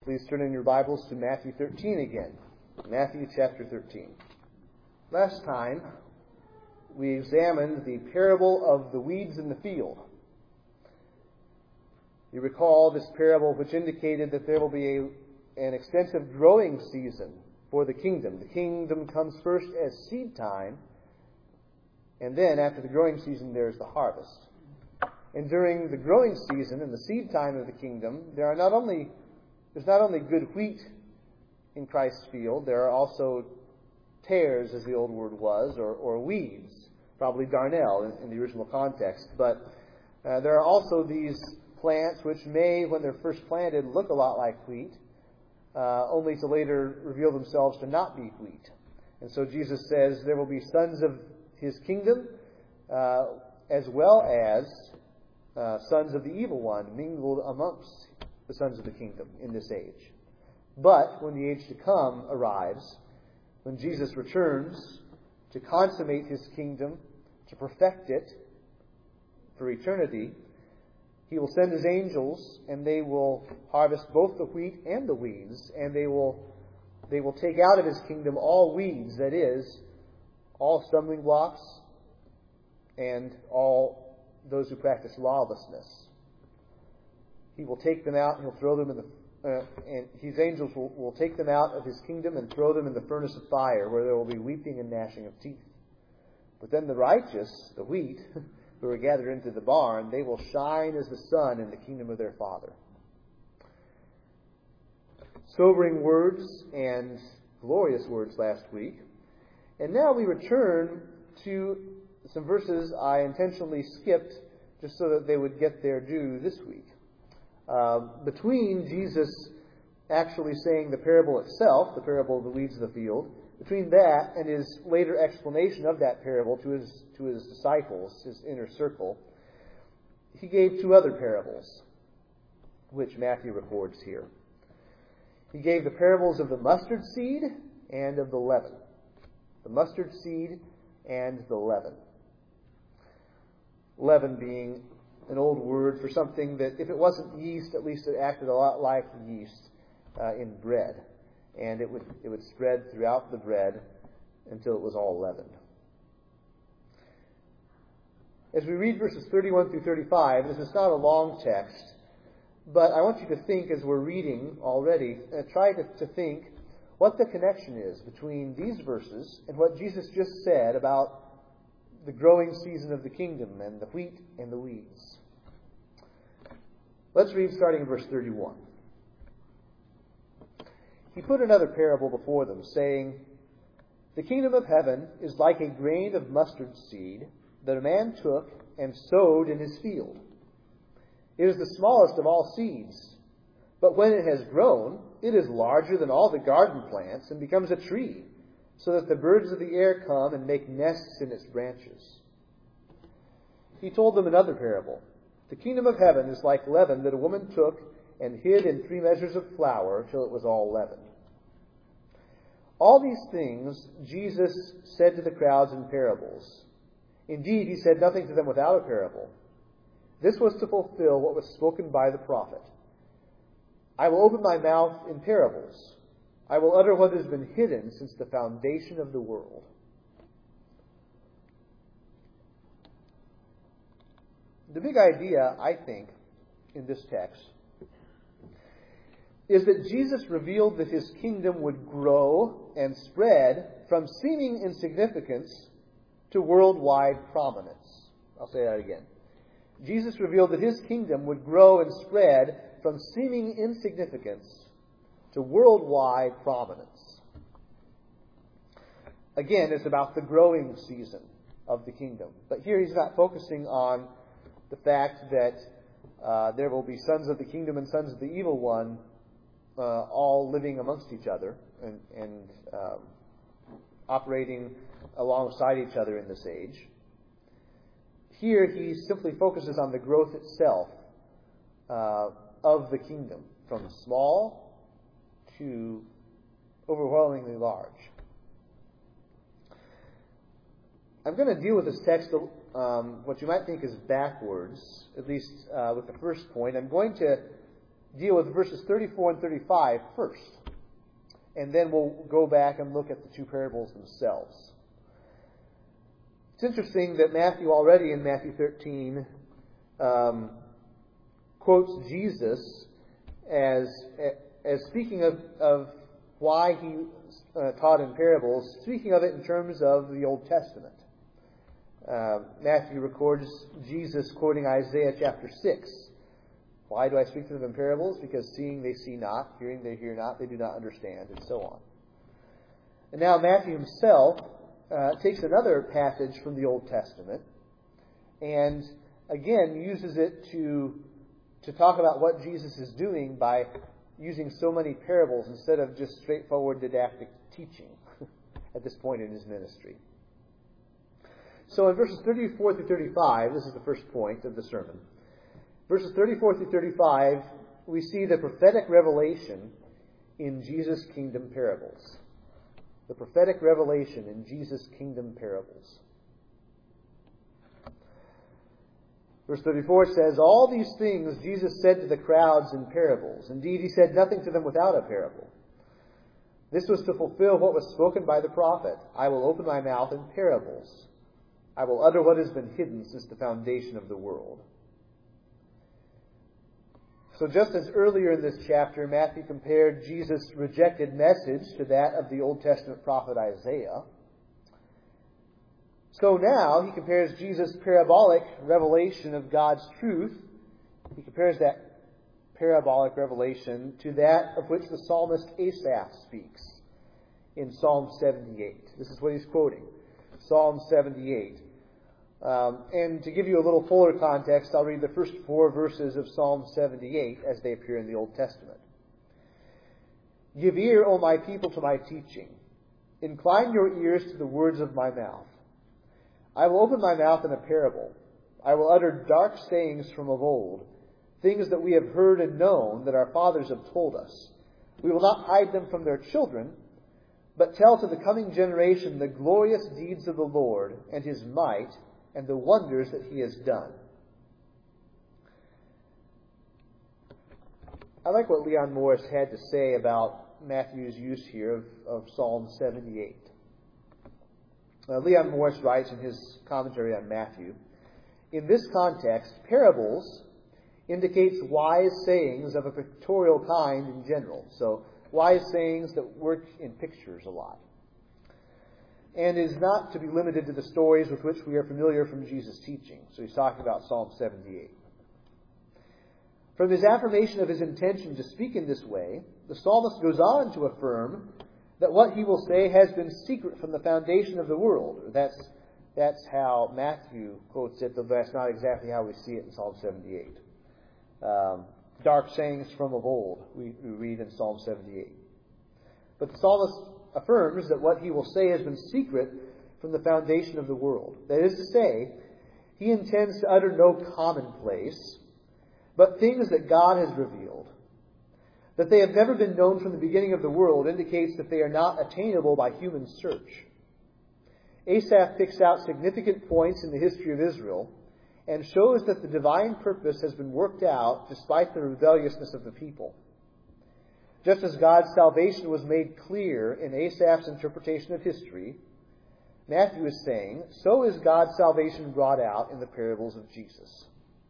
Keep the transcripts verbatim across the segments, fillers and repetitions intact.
Please turn in your Bibles to Matthew thirteen again. Matthew chapter thirteen. Last time, we examined the parable of the weeds in the field. You recall this parable which indicated that there will be a, an extensive growing season for the kingdom. The kingdom comes first as seed time, and then after the growing season there is the harvest. And during the growing season and the seed time of the kingdom, there are not only There's not only good wheat in Christ's field, there are also tares, as the old word was, or, or weeds, probably darnel in, in the original context. But uh, there are also these plants which may, when they're first planted, look a lot like wheat, uh, only to later reveal themselves to not be wheat. And so Jesus says there will be sons of His kingdom, uh, as well as uh, sons of the evil one mingled amongst the sons of the kingdom in this age. But when the age to come arrives, when Jesus returns to consummate His kingdom, to perfect it for eternity, He will send His angels, and they will harvest both the wheat and the weeds, and they will they will take out of His kingdom all weeds, that is, all stumbling blocks and all those who practice lawlessness. He will take them out and He'll throw them in the uh, and His angels will, will take them out of His kingdom and throw them in the furnace of fire, where there will be weeping and gnashing of teeth. But then the righteous, the wheat, who are gathered into the barn, they will shine as the sun in the kingdom of their Father. Sobering words and glorious words last week. And now we return to some verses I intentionally skipped just so that they would get their due this week. Uh, between Jesus actually saying the parable itself, the parable of the weeds of the field, between that and His later explanation of that parable to His to His disciples, His inner circle, He gave two other parables, which Matthew records here. He gave the parables of the mustard seed and of the leaven. The mustard seed and the leaven. Leaven being an old word for something that, if it wasn't yeast, at least it acted a lot like yeast uh, in bread. And it would it would spread throughout the bread until it was all leavened. As we read verses thirty-one through thirty-five, this is not a long text, but I want you to think as we're reading already, uh, try to, to think what the connection is between these verses and what Jesus just said about the growing season of the kingdom and the wheat and the weeds. Let's read starting in verse thirty-one. He put another parable before them, saying, "The kingdom of heaven is like a grain of mustard seed that a man took and sowed in his field. It is the smallest of all seeds, but when it has grown, it is larger than all the garden plants and becomes a tree, so that the birds of the air come and make nests in its branches." He told them another parable. "The kingdom of heaven is like leaven that a woman took and hid in three measures of flour till it was all leavened." All these things Jesus said to the crowds in parables. Indeed, He said nothing to them without a parable. This was to fulfill what was spoken by the prophet. "I will open my mouth in parables. I will utter what has been hidden since the foundation of the world." The big idea, I think, in this text is that Jesus revealed that His kingdom would grow and spread from seeming insignificance to worldwide prominence. I'll say that again. Jesus revealed that His kingdom would grow and spread from seeming insignificance to worldwide prominence. Again, it's about the growing season of the kingdom. But here He's not focusing on the fact that uh, there will be sons of the kingdom and sons of the evil one uh, all living amongst each other and, and um, operating alongside each other in this age. Here He simply focuses on the growth itself uh, of the kingdom, from small to overwhelmingly large. I'm going to deal with this text, um, what you might think is backwards, at least uh, with the first point. I'm going to deal with verses thirty-four and thirty-five first. And then we'll go back and look at the two parables themselves. It's interesting that Matthew already in Matthew thirteen um, quotes Jesus as as speaking of, of why he uh, taught in parables, speaking of it in terms of the Old Testament. Uh, Matthew records Jesus quoting Isaiah chapter six. Why do I speak to them in parables? Because seeing they see not, hearing they hear not, they do not understand, and so on. And now Matthew himself uh, takes another passage from the Old Testament and again uses it to to talk about what Jesus is doing by using so many parables instead of just straightforward didactic teaching at this point in his ministry. So in verses thirty-four through thirty-five, this is the first point of the sermon. Verses thirty-four through thirty-five, we see the prophetic revelation in Jesus' kingdom parables. The prophetic revelation in Jesus' kingdom parables. Verse thirty-four says, "All these things Jesus said to the crowds in parables. Indeed, he said nothing to them without a parable. This was to fulfill what was spoken by the prophet. I will open my mouth in parables. I will utter what has been hidden since the foundation of the world." So just as earlier in this chapter, Matthew compared Jesus' rejected message to that of the Old Testament prophet Isaiah, so now he compares Jesus' parabolic revelation of God's truth. He compares that parabolic revelation to that of which the psalmist Asaph speaks in Psalm seventy-eight. This is what he's quoting. Psalm seventy-eight. Um, and to give you a little fuller context, I'll read the first four verses of Psalm seventy-eight as they appear in the Old Testament. "Give ear, O my people, to my teaching. Incline your ears to the words of my mouth. I will open my mouth in a parable. I will utter dark sayings from of old, things that we have heard and known, that our fathers have told us. We will not hide them from their children, but tell to the coming generation the glorious deeds of the Lord and his might and the wonders that he has done." I like what Leon Morris had to say about Matthew's use here of, of Psalm seventy-eight. Uh, Leon Morris writes in his commentary on Matthew, "In this context, parables indicates wise sayings of a pictorial kind in general." So, wise sayings that work in pictures a lot. And is not to be limited to the stories with which we are familiar from Jesus' teaching. So he's talking about Psalm seventy-eight. From his affirmation of his intention to speak in this way, the psalmist goes on to affirm that what he will say has been secret from the foundation of the world. That's, that's how Matthew quotes it, though that's not exactly how we see it in Psalm seventy-eight. Um, dark sayings from of old, we, we read in Psalm seventy-eight. But the psalmist affirms that what he will say has been secret from the foundation of the world. That is to say, he intends to utter no commonplace, but things that God has revealed. That they have never been known from the beginning of the world indicates that they are not attainable by human search. Asaph picks out significant points in the history of Israel and shows that the divine purpose has been worked out despite the rebelliousness of the people. Just as God's salvation was made clear in Asaph's interpretation of history, Matthew is saying, so is God's salvation brought out in the parables of Jesus.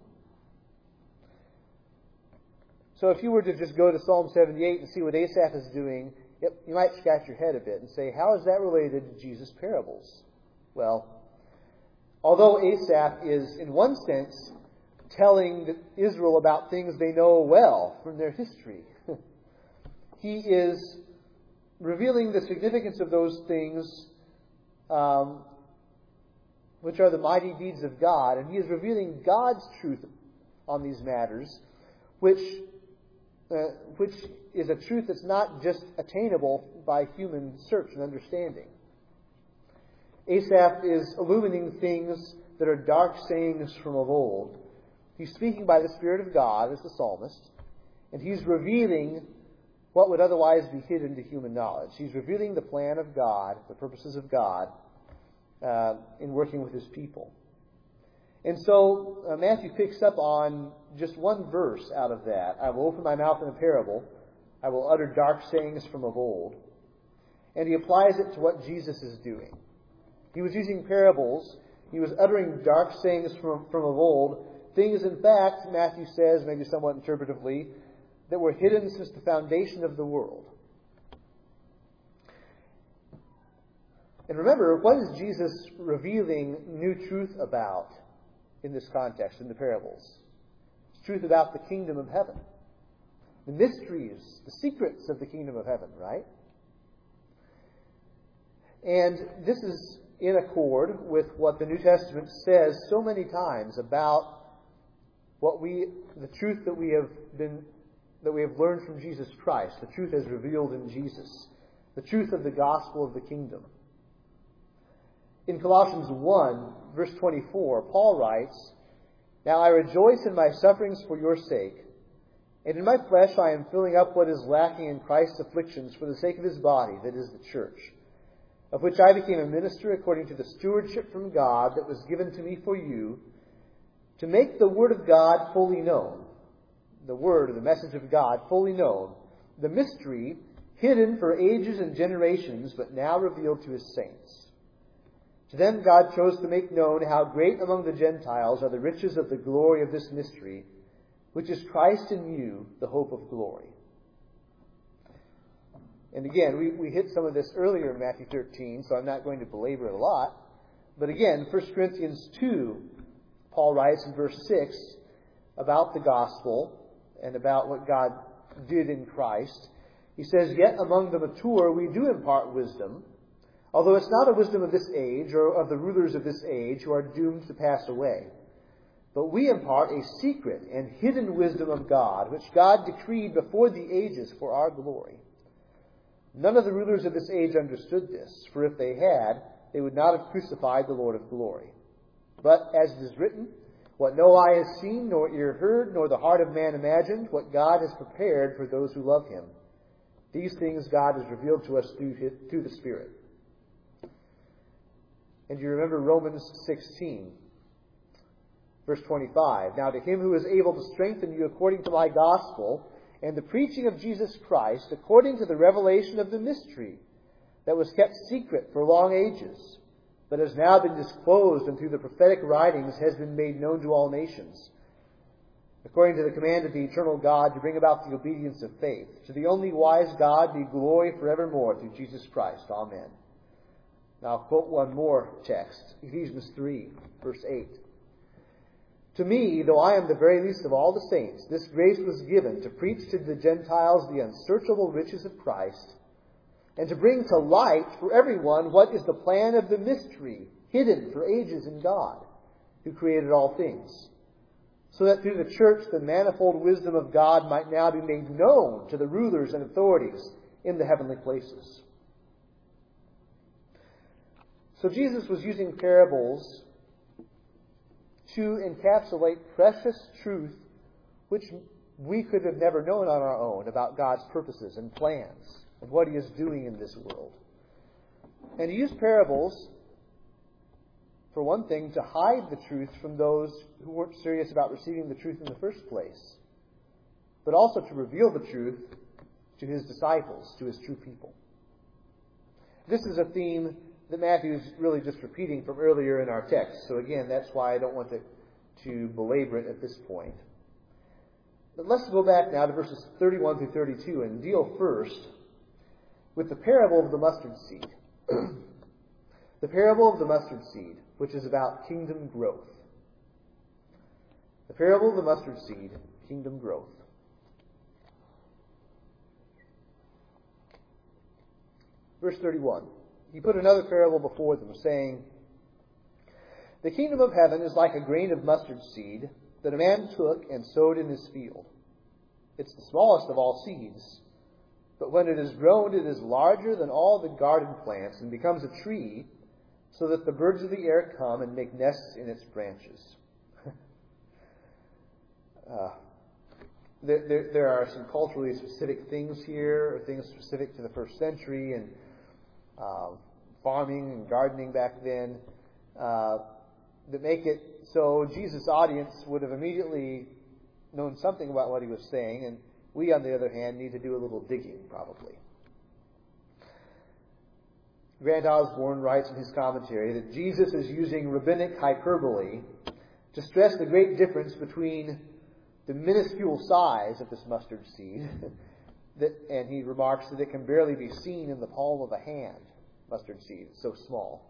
So if you were to just go to Psalm seventy-eight and see what Asaph is doing, it, you might scratch your head a bit and say, how is that related to Jesus' parables? Well, although Asaph is, in one sense, telling Israel about things they know well from their history, he is revealing the significance of those things um, which are the mighty deeds of God, and he is revealing God's truth on these matters, which uh, which is a truth that's not just attainable by human search and understanding. Asaph is illuminating things that are dark sayings from of old. He's speaking by the Spirit of God as the psalmist, and he's revealing what would otherwise be hidden to human knowledge. He's revealing the plan of God, the purposes of God, uh, in working with his people. And so uh, Matthew picks up on just one verse out of that. I will open my mouth in a parable. I will utter dark sayings from of old. And he applies it to what Jesus is doing. He was using parables. He was uttering dark sayings from, from of old. Things, in fact, Matthew says, maybe somewhat interpretively, that were hidden since the foundation of the world. And remember, what is Jesus revealing new truth about in this context, in the parables? It's truth about the kingdom of heaven. The mysteries, the secrets of the kingdom of heaven, right? And this is in accord with what the New Testament says so many times about what we, the truth that we have been, that we have learned from Jesus Christ, the truth as revealed in Jesus, the truth of the gospel of the kingdom. In Colossians one, verse twenty-four, Paul writes, "Now I rejoice in my sufferings for your sake, and in my flesh I am filling up what is lacking in Christ's afflictions for the sake of his body, that is the church, of which I became a minister according to the stewardship from God that was given to me for you, to make the word of God fully known," the word or the message of God fully known, "the mystery hidden for ages and generations, but now revealed to his saints. To them God chose to make known how great among the Gentiles are the riches of the glory of this mystery, which is Christ in you, the hope of glory." And again, we, we hit some of this earlier in Matthew thirteen, so I'm not going to belabor it a lot. But again, First Corinthians two, Paul writes in verse six about the gospel and about what God did in Christ. He says, "Yet among the mature we do impart wisdom, although it's not a wisdom of this age or of the rulers of this age who are doomed to pass away. But we impart a secret and hidden wisdom of God, which God decreed before the ages for our glory. None of the rulers of this age understood this, for if they had, they would not have crucified the Lord of glory. But as it is written, what no eye has seen, nor ear heard, nor the heart of man imagined, what God has prepared for those who love him. These things God has revealed to us through, his, through the Spirit." And you remember Romans sixteen, verse twenty-five. "Now to him who is able to strengthen you according to my gospel and the preaching of Jesus Christ, according to the revelation of the mystery that was kept secret for long ages, but has now been disclosed and through the prophetic writings has been made known to all nations, according to the command of the eternal God to bring about the obedience of faith. To the only wise God be glory forevermore through Jesus Christ. Amen." Now I'll quote one more text, Ephesians three, verse eight. "To me, though I am the very least of all the saints, this grace was given to preach to the Gentiles the unsearchable riches of Christ, and to bring to light for everyone what is the plan of the mystery hidden for ages in God, who created all things, so that through the church the manifold wisdom of God might now be made known to the rulers and authorities in the heavenly places." So Jesus was using parables to encapsulate precious truth which we could have never known on our own about God's purposes and plans and what he is doing in this world. And he used parables, for one thing, to hide the truth from those who weren't serious about receiving the truth in the first place, but also to reveal the truth to his disciples, to his true people. This is a theme that Matthew is really just repeating from earlier in our text. So again, that's why I don't want to, to belabor it at this point. But let's go back now to verses thirty-one through thirty-two and deal first with the parable of the mustard seed. The parable of the mustard seed, which is about kingdom growth. The parable of the mustard seed, kingdom growth. Verse thirty-one. He put another parable before them, saying, "The kingdom of heaven is like a grain of mustard seed that a man took and sowed in his field. It's the smallest of all seeds, but when it is grown, it is larger than all the garden plants and becomes a tree, so that the birds of the air come and make nests in its branches." uh, there, there, there are some culturally specific things here, or things specific to the first century, and Uh, farming and gardening back then. Uh, that make it so Jesus' audience would have immediately known something about what he was saying, and we, on the other hand, need to do a little digging, probably. Grant Osborne writes in his commentary that Jesus is using rabbinic hyperbole to stress the great difference between the minuscule size of this mustard seed, that, and he remarks that it can barely be seen in the palm of a hand, mustard seed, it's so small.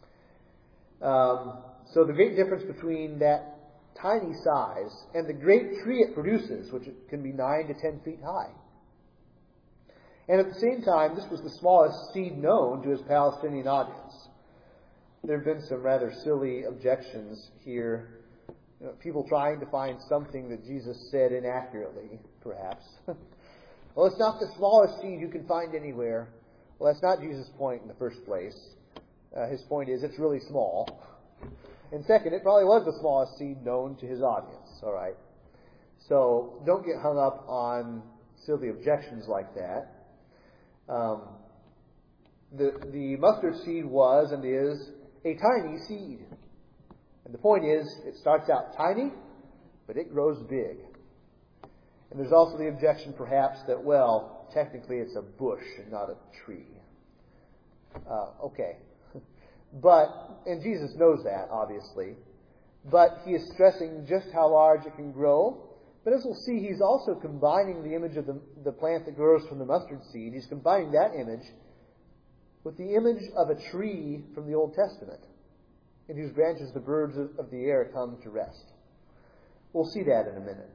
Um, so the great difference between that tiny size and the great tree it produces, which can be nine to ten feet high. And at the same time, this was the smallest seed known to his Palestinian audience. There have been some rather silly objections here. You know, people trying to find something that Jesus said inaccurately, perhaps. Well, it's not the smallest seed you can find anywhere. Well, that's not Jesus' point in the first place. Uh, his point is it's really small. And second, it probably was the smallest seed known to his audience. All right. So don't get hung up on silly objections like that. Um, the the mustard seed was and is a tiny seed. And the point is, it starts out tiny, but it grows big. And there's also the objection, perhaps, that, well, technically it's a bush and not a tree. Uh, okay. But, and Jesus knows that, obviously, but he is stressing just how large it can grow. But as we'll see, he's also combining the image of the, the plant that grows from the mustard seed. He's combining that image with the image of a tree from the Old Testament, in whose branches the birds of the air come to rest. We'll see that in a minute.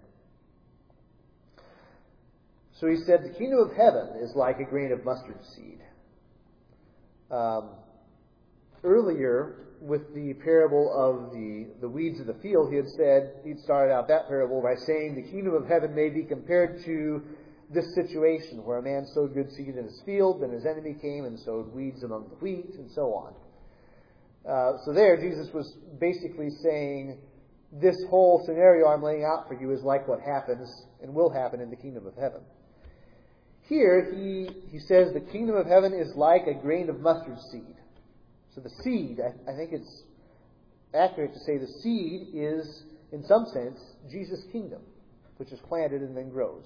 So he said, the kingdom of heaven is like a grain of mustard seed. Um, earlier, with the parable of the, the weeds of the field, he had said, he'd started out that parable by saying the kingdom of heaven may be compared to this situation where a man sowed good seed in his field, then his enemy came and sowed weeds among the wheat, and so on. Uh, so there, Jesus was basically saying, this whole scenario I'm laying out for you is like what happens and will happen in the kingdom of heaven. Here, he, he says the kingdom of heaven is like a grain of mustard seed. So the seed, I, I think it's accurate to say the seed is, in some sense, Jesus' kingdom, which is planted and then grows.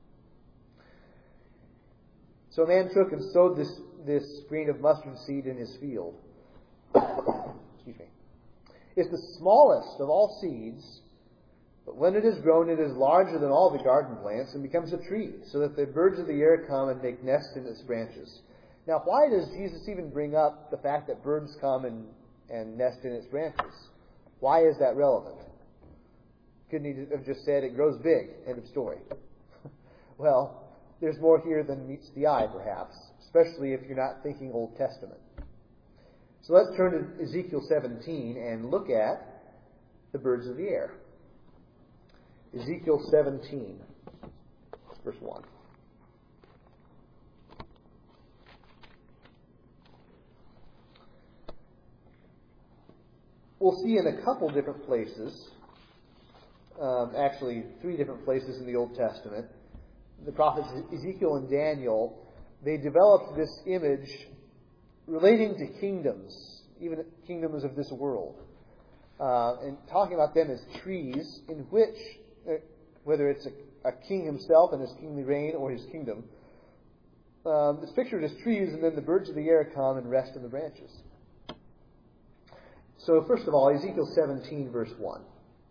So a man took and sowed this, this grain of mustard seed in his field. Excuse me. It's the smallest of all seeds, but when it is grown, it is larger than all the garden plants and becomes a tree, so that the birds of the air come and make nests in its branches. Now, why does Jesus even bring up the fact that birds come and, and nest in its branches? Why is that relevant? Couldn't he have just said it grows big, end of story? Well, there's more here than meets the eye, perhaps, especially if you're not thinking Old Testament. So let's turn to Ezekiel seventeen and look at the birds of the air. Ezekiel seventeen, verse one. We'll see in a couple different places, um, actually three different places in the Old Testament, the prophets Ezekiel and Daniel, they developed this image relating to kingdoms, even kingdoms of this world, uh, and talking about them as trees in which, uh, whether it's a, a king himself and his kingly reign or his kingdom, um, it's pictured as trees, and then the birds of the air come and rest in the branches. So first of all, Ezekiel seventeen, verse one.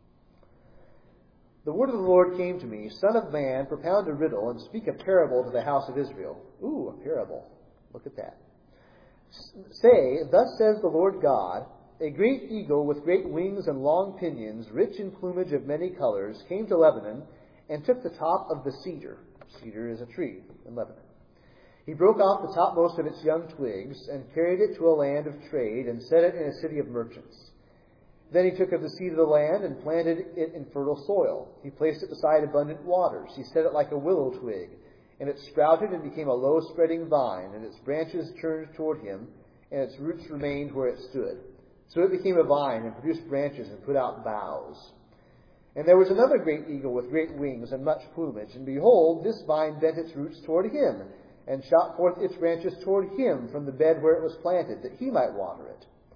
The word of the Lord came to me, Son of man, propound a riddle and speak a parable to the house of Israel. Ooh, a parable. Look at that. Say, thus says the Lord God, a great eagle with great wings and long pinions, rich in plumage of many colors, came to Lebanon and took the top of the cedar. Cedar is a tree in Lebanon. He broke off the topmost of its young twigs and carried it to a land of trade and set it in a city of merchants. Then he took of the seed of the land and planted it in fertile soil. He placed it beside abundant waters. He set it like a willow twig, and it sprouted and became a low spreading vine, and its branches turned toward him, and its roots remained where it stood. So it became a vine and produced branches and put out boughs. And there was another great eagle with great wings and much plumage, and behold, this vine bent its roots toward him, and shot forth its branches toward him from the bed where it was planted, that he might water it.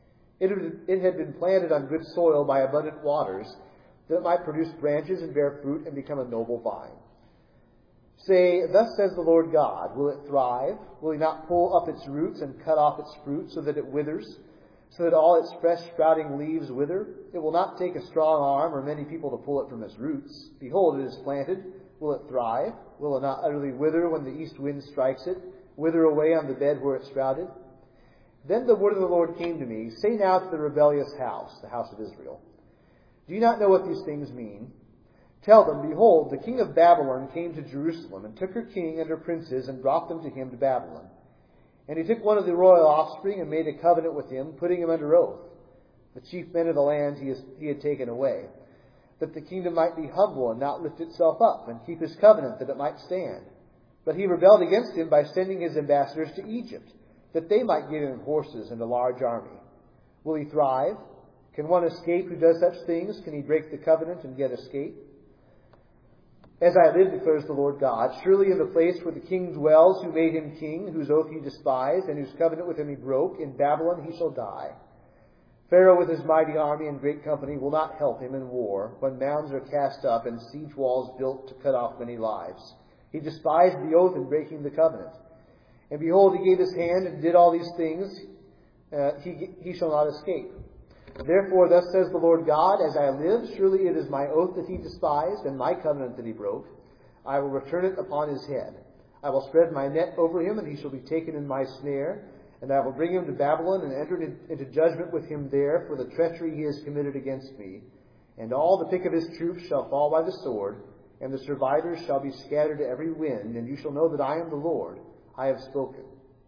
It, it had been planted on good soil by abundant waters, that it might produce branches and bear fruit and become a noble vine. Say, thus says the Lord God, will it thrive? Will he not pull up its roots and cut off its fruit so that it withers, so that all its fresh sprouting leaves wither? It will not take a strong arm or many people to pull it from its roots. Behold, it is planted. Will it thrive? Will it not utterly wither when the east wind strikes it, wither away on the bed where it sprouted? Then the word of the Lord came to me, say now to the rebellious house, the house of Israel, do you not know what these things mean? Tell them, behold, the king of Babylon came to Jerusalem, and took her king and her princes, and brought them to him to Babylon. And he took one of the royal offspring, and made a covenant with him, putting him under oath. The chief men of the land he, has, he had taken away, that the kingdom might be humble, and not lift itself up, and keep his covenant, that it might stand. But he rebelled against him by sending his ambassadors to Egypt, that they might give him horses and a large army. Will he thrive? Can one escape who does such things? Can he break the covenant and yet escape? As I live, declares the Lord God, surely in the place where the king dwells, who made him king, whose oath he despised, and whose covenant with him he broke, in Babylon he shall die. Pharaoh with his mighty army and great company will not help him in war, when mounds are cast up and siege walls built to cut off many lives. He despised the oath in breaking the covenant. And behold, he gave his hand and did all these things. Uh, he, he shall not escape. Therefore, thus says the Lord God, as I live, surely it is my oath that he despised, and my covenant that he broke. I will return it upon his head. I will spread my net over him, and he shall be taken in my snare. And I will bring him to Babylon, and enter into judgment with him there for the treachery he has committed against me. And all the pick of his troops shall fall by the sword, and the survivors shall be scattered to every wind, and you shall know that I am the Lord. I have spoken.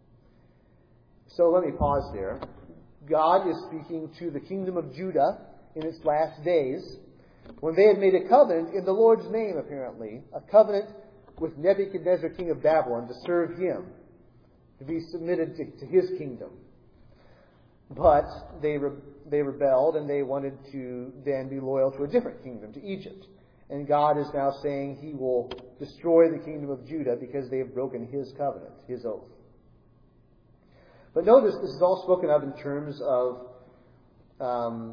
So let me pause there. God is speaking to the kingdom of Judah in its last days, when they had made a covenant in the Lord's name, apparently, a covenant with Nebuchadnezzar, king of Babylon, to serve him, to be submitted to, to his kingdom. But they re- they rebelled, and they wanted to then be loyal to a different kingdom, to Egypt. And God is now saying he will destroy the kingdom of Judah because they have broken his covenant, his oath. But notice this is all spoken of in terms of um,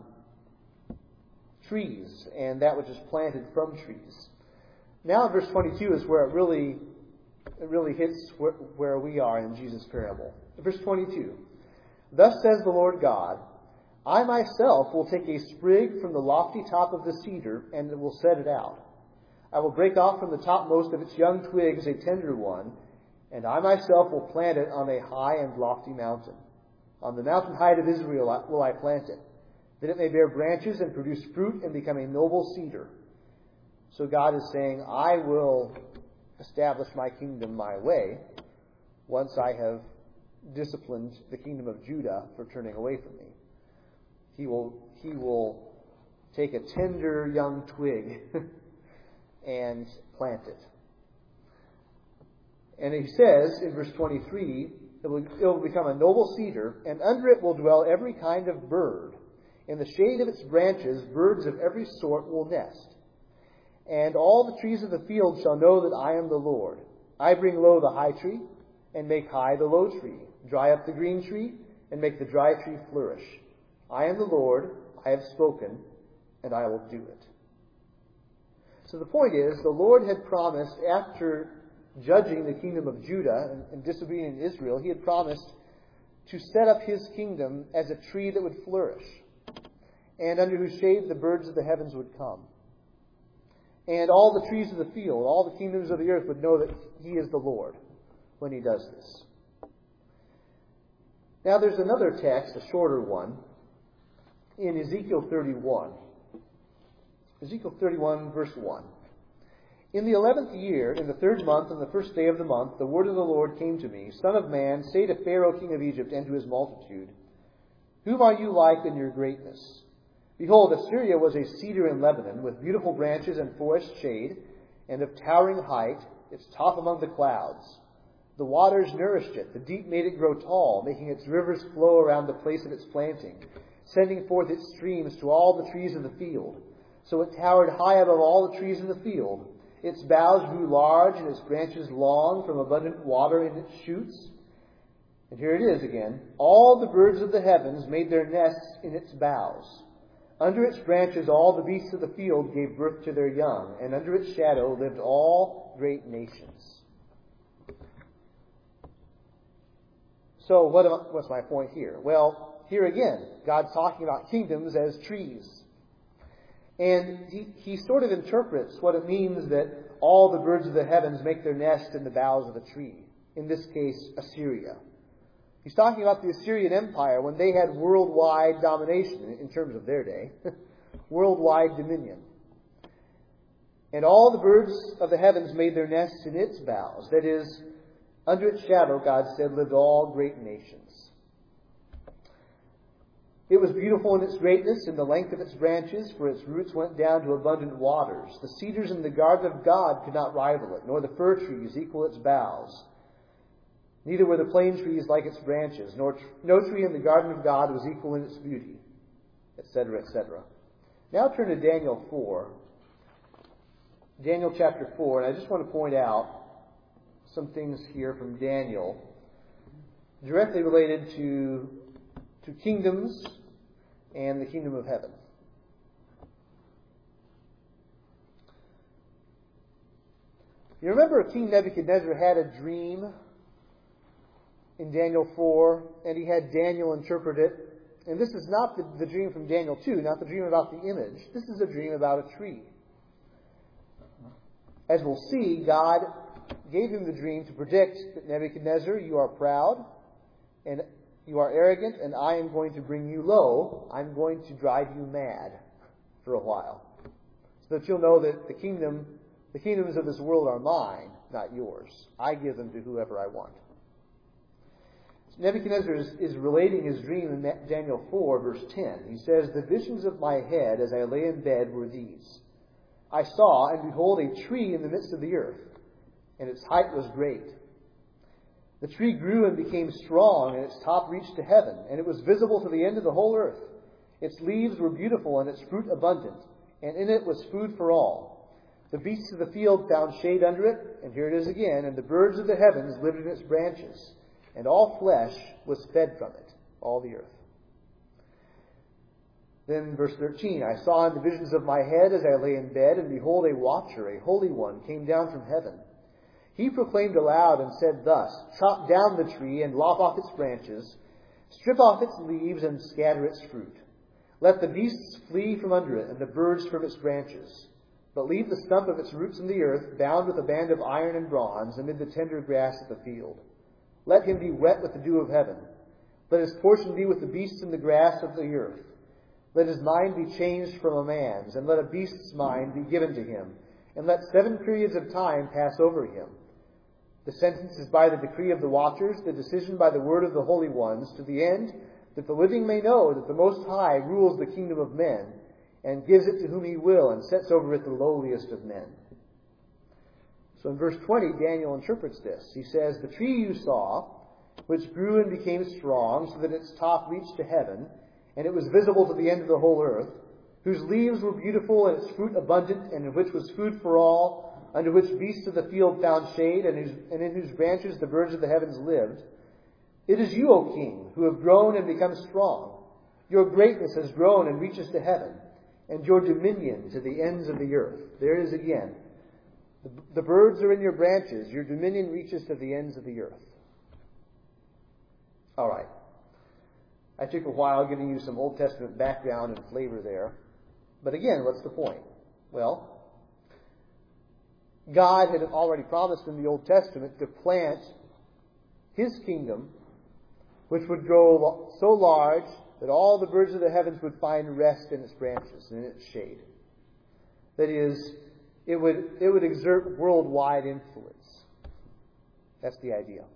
trees and that which is planted from trees. Now, verse twenty-two is where it really, it really hits where, where we are in Jesus' parable. Verse twenty-two. Thus says the Lord God, I myself will take a sprig from the lofty top of the cedar and will set it out. I will break off from the topmost of its young twigs a tender one, and I myself will plant it on a high and lofty mountain. On the mountain height of Israel will I plant it, that it may bear branches and produce fruit and become a noble cedar. So God is saying, I will establish my kingdom my way once I have disciplined the kingdom of Judah for turning away from me. He will, he will take a tender young twig and plant it. And he says in verse twenty-three, it will, it will become a noble cedar, and under it will dwell every kind of bird. In the shade of its branches, birds of every sort will nest. And all the trees of the field shall know that I am the Lord. I bring low the high tree, and make high the low tree, dry up the green tree, and make the dry tree flourish. I am the Lord, I have spoken, and I will do it. So the point is, the Lord had promised, after judging the kingdom of Judah and, and disobedient Israel, he had promised to set up his kingdom as a tree that would flourish, and under whose shade the birds of the heavens would come. And all the trees of the field, all the kingdoms of the earth would know that he is the Lord when he does this. Now there's another text, a shorter one, in Ezekiel thirty-one. Ezekiel thirty-one, verse one. In the eleventh year, in the third month, on the first day of the month, the word of the Lord came to me, Son of man, say to Pharaoh king of Egypt and to his multitude, Whom are you like in your greatness? Behold, Assyria was a cedar in Lebanon, with beautiful branches and forest shade, and of towering height, its top among the clouds. The waters nourished it, the deep made it grow tall, making its rivers flow around the place of its planting, sending forth its streams to all the trees of the field. So it towered high above all the trees in the field. Its boughs grew large, and its branches long from abundant water in its shoots. And here it is again. All the birds of the heavens made their nests in its boughs. Under its branches all the beasts of the field gave birth to their young, and under its shadow lived all great nations. So what am I, what's my point here? Well, here again, God's talking about kingdoms as trees. And he, he sort of interprets what it means that all the birds of the heavens make their nest in the boughs of a tree. In this case, Assyria. He's talking about the Assyrian Empire when they had worldwide domination in terms of their day. Worldwide dominion. And all the birds of the heavens made their nests in its boughs. That is, under its shadow, God said, lived all great nations. It was beautiful in its greatness, in the length of its branches, for its roots went down to abundant waters. The cedars in the garden of God could not rival it, nor the fir trees equal its boughs. Neither were the plane trees like its branches, nor tr- no tree in the garden of God was equal in its beauty, et cetera, et cetera. Now turn to Daniel four. Daniel chapter four, and I just want to point out some things here from Daniel directly related to, to kingdoms and the kingdom of heaven. You remember King Nebuchadnezzar had a dream in Daniel four, and he had Daniel interpret it. And this is not the, the dream from Daniel two, not the dream about the image. This is a dream about a tree. As we'll see, God gave him the dream to predict that Nebuchadnezzar, you are proud, and you are arrogant, and I am going to bring you low. I'm going to drive you mad for a while. So that you'll know that the kingdom, the kingdoms of this world are mine, not yours. I give them to whoever I want. Nebuchadnezzar is, is relating his dream in Daniel four, verse ten. He says, "The visions of my head as I lay in bed were these. I saw, and behold, a tree in the midst of the earth, and its height was great. The tree grew and became strong, and its top reached to heaven, and it was visible to the end of the whole earth. Its leaves were beautiful, and its fruit abundant, and in it was food for all. The beasts of the field found shade under it," and here it is again, "and the birds of the heavens lived in its branches, and all flesh was fed from it," all the earth. Then verse thirteen, "I saw in the visions of my head as I lay in bed, and behold, a watcher, a holy one, came down from heaven. He proclaimed aloud and said thus, Chop down the tree and lop off its branches, strip off its leaves and scatter its fruit. Let the beasts flee from under it and the birds from its branches. But leave the stump of its roots in the earth, bound with a band of iron and bronze, amid the tender grass of the field. Let him be wet with the dew of heaven. Let his portion be with the beasts in the grass of the earth. Let his mind be changed from a man's, and let a beast's mind be given to him. And let seven periods of time pass over him. The sentence is by the decree of the watchers, the decision by the word of the holy ones, to the end that the living may know that the Most High rules the kingdom of men, and gives it to whom he will, and sets over it the lowliest of men." So in verse twenty, Daniel interprets this. He says, "The tree you saw, which grew and became strong, so that its top reached to heaven, and it was visible to the end of the whole earth, whose leaves were beautiful and its fruit abundant, and in which was food for all, under which beasts of the field found shade, and, whose, and in whose branches the birds of the heavens lived. It is you, O king, who have grown and become strong. Your greatness has grown and reaches to heaven, and your dominion to the ends of the earth." There it is again. The, the birds are in your branches. Your dominion reaches to the ends of the earth. All right. I took a while giving you some Old Testament background and flavor there. But again, what's the point? Well, God had already promised in the Old Testament to plant his kingdom, which would grow so large that all the birds of the heavens would find rest in its branches and in its shade. That is, it would, it would exert worldwide influence. That's the idea.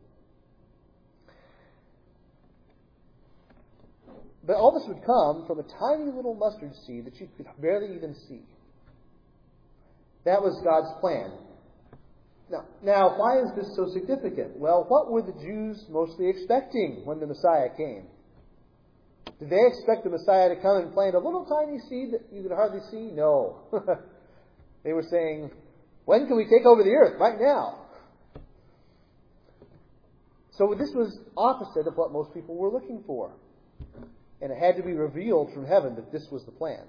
But all this would come from a tiny little mustard seed that you could barely even see. That was God's plan. Now, now, why is this so significant? Well, what were the Jews mostly expecting when the Messiah came? Did they expect the Messiah to come and plant a little tiny seed that you could hardly see? No. They were saying, when can we take over the earth? Right now. So this was opposite of what most people were looking for. And it had to be revealed from heaven that this was the plan.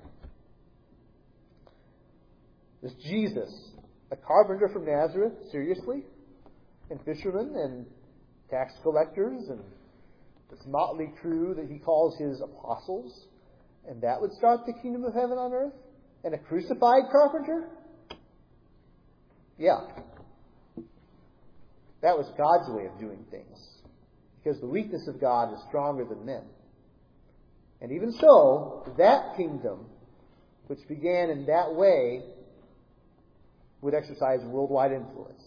This Jesus, a carpenter from Nazareth, seriously? And fishermen and tax collectors and this motley crew that he calls his apostles? And that would start the kingdom of heaven on earth? And a crucified carpenter? Yeah. That was God's way of doing things. Because the weakness of God is stronger than men. And even so, that kingdom, which began in that way, would exercise worldwide influence.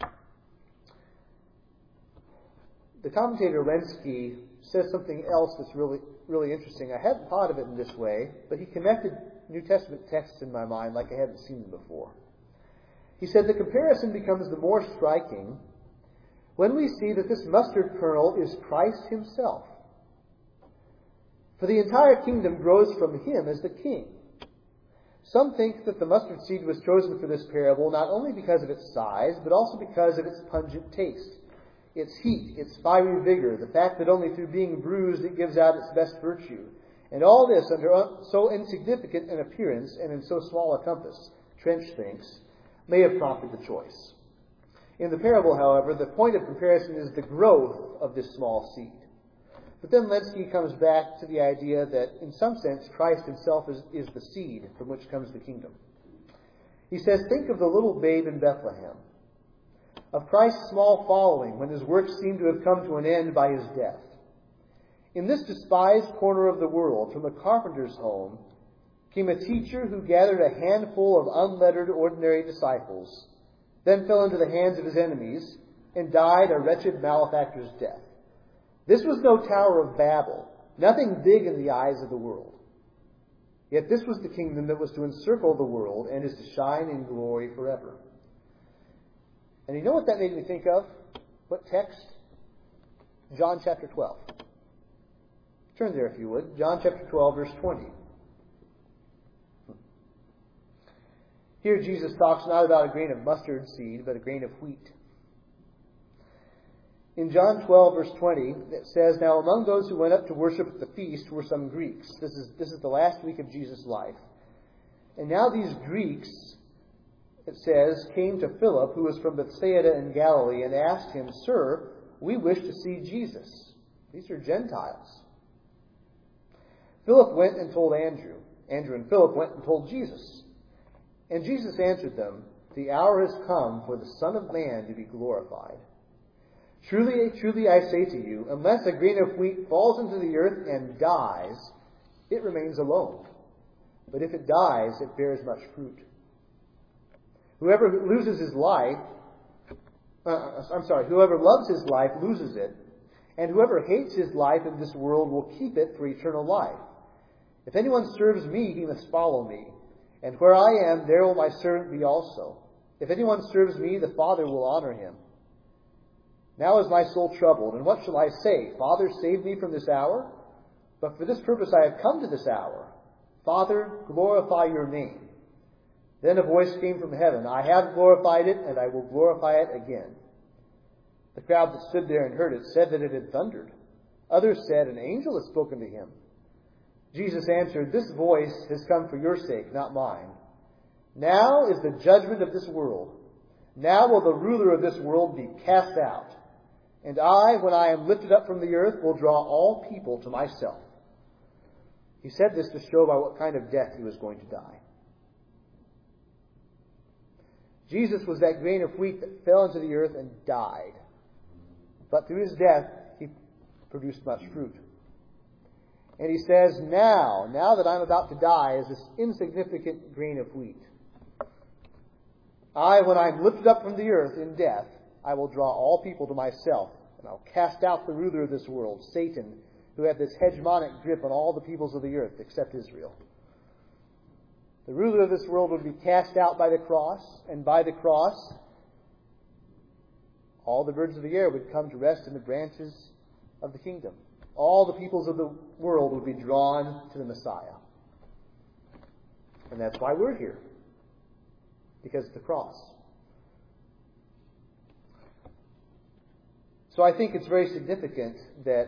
The commentator Lenski says something else that's really, really interesting. I hadn't thought of it in this way, but he connected New Testament texts in my mind like I hadn't seen them before. He said the comparison becomes the more striking when we see that this mustard kernel is Christ himself. For the entire kingdom grows from him as the king. Some think that the mustard seed was chosen for this parable not only because of its size, but also because of its pungent taste, its heat, its fiery vigor, the fact that only through being bruised it gives out its best virtue. And all this under so insignificant an appearance and in so small a compass, Trench thinks, may have prompted the choice. In the parable, however, the point of comparison is the growth of this small seed. But then Lenski comes back to the idea that, in some sense, Christ himself is, is the seed from which comes the kingdom. He says, think of the little babe in Bethlehem, of Christ's small following when his work seemed to have come to an end by his death. In this despised corner of the world, from a carpenter's home, came a teacher who gathered a handful of unlettered, ordinary disciples, then fell into the hands of his enemies, and died a wretched malefactor's death. This was no Tower of Babel, nothing big in the eyes of the world. Yet this was the kingdom that was to encircle the world and is to shine in glory forever. And you know what that made me think of? What text? John chapter twelve. Turn there if you would. John chapter twelve, verse twenty. Here Jesus talks not about a grain of mustard seed, but a grain of wheat. In John twelve, verse twenty, it says, Now among those who went up to worship at the feast were some Greeks. This is, this is the last week of Jesus' life. And now these Greeks, it says, came to Philip, who was from Bethsaida in Galilee, and asked him, Sir, we wish to see Jesus. These are Gentiles. Philip went and told Andrew. Andrew and Philip went and told Jesus. And Jesus answered them, The hour has come for the Son of Man to be glorified. Truly, truly I say to you, unless a grain of wheat falls into the earth and dies, it remains alone. But if it dies, it bears much fruit. Whoever loses his life, uh, I'm sorry, whoever loves his life loses it, and whoever hates his life in this world will keep it for eternal life. If anyone serves me, he must follow me, and where I am, there will my servant be also. If anyone serves me, the Father will honor him. Now is my soul troubled, and what shall I say? Father, save me from this hour? But for this purpose I have come to this hour. Father, glorify your name. Then a voice came from heaven, I have glorified it, and I will glorify it again. The crowd that stood there and heard it said that it had thundered. Others said, An angel has spoken to him. Jesus answered, This voice has come for your sake, not mine. Now is the judgment of this world. Now will the ruler of this world be cast out. And I, when I am lifted up from the earth, will draw all people to myself. He said this to show by what kind of death he was going to die. Jesus was that grain of wheat that fell into the earth and died. But through his death, he produced much fruit. And he says, now, now that I'm about to die, is this insignificant grain of wheat. I, when I'm lifted up from the earth in death, I will draw all people to myself, and I'll cast out the ruler of this world, Satan, who had this hegemonic grip on all the peoples of the earth except Israel. The ruler of this world would be cast out by the cross, and by the cross, all the birds of the air would come to rest in the branches of the kingdom. All the peoples of the world would be drawn to the Messiah. And that's why we're here. Because of the cross. So I think it's very significant that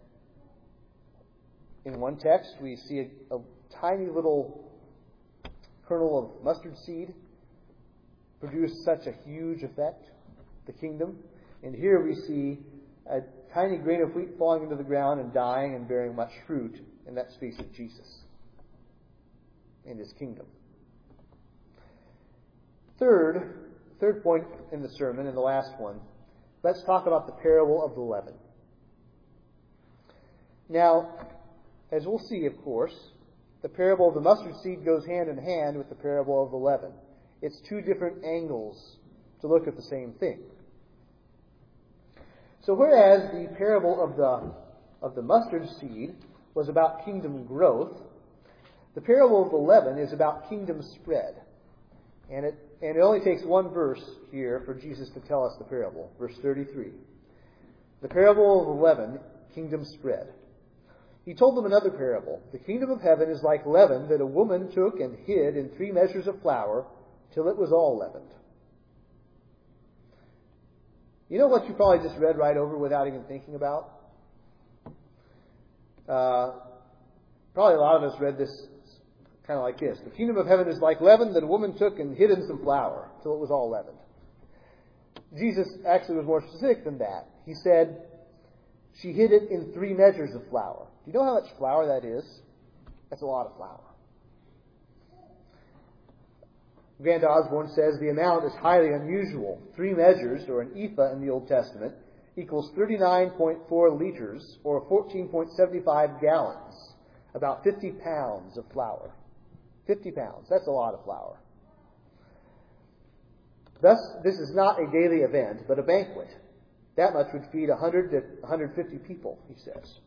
in one text we see a, a tiny little kernel of mustard seed produce such a huge effect, the kingdom. And here we see a tiny grain of wheat falling into the ground and dying and bearing much fruit, and that speaks of Jesus and His kingdom. Third, third point in the sermon, and the last one, let's talk about the parable of the leaven. Now, as we'll see, of course, the parable of the mustard seed goes hand in hand with the parable of the leaven. It's two different angles to look at the same thing. So whereas the parable of the of the mustard seed was about kingdom growth, the parable of the leaven is about kingdom spread. And it and it only takes one verse here for Jesus to tell us the parable. Verse thirty-three. The parable of the leaven, kingdom spread. He told them another parable. The kingdom of heaven is like leaven that a woman took and hid in three measures of flour till it was all leavened. You know what you probably just read right over without even thinking about? Uh, probably a lot of us read this kind of like this. The kingdom of heaven is like leaven that a woman took and hid in some flour till it was all leavened. Jesus actually was more specific than that. He said she hid it in three measures of flour. Do you know how much flour that is? That's a lot of flour. Grant Osborne says the amount is highly unusual. Three measures, or an ephah in the Old Testament, equals thirty-nine point four liters, or fourteen point seven five gallons. About fifty pounds of flour. fifty pounds. That's a lot of flour. Thus, this is not a daily event, but a banquet. That much would feed one hundred to one hundred fifty people, he says.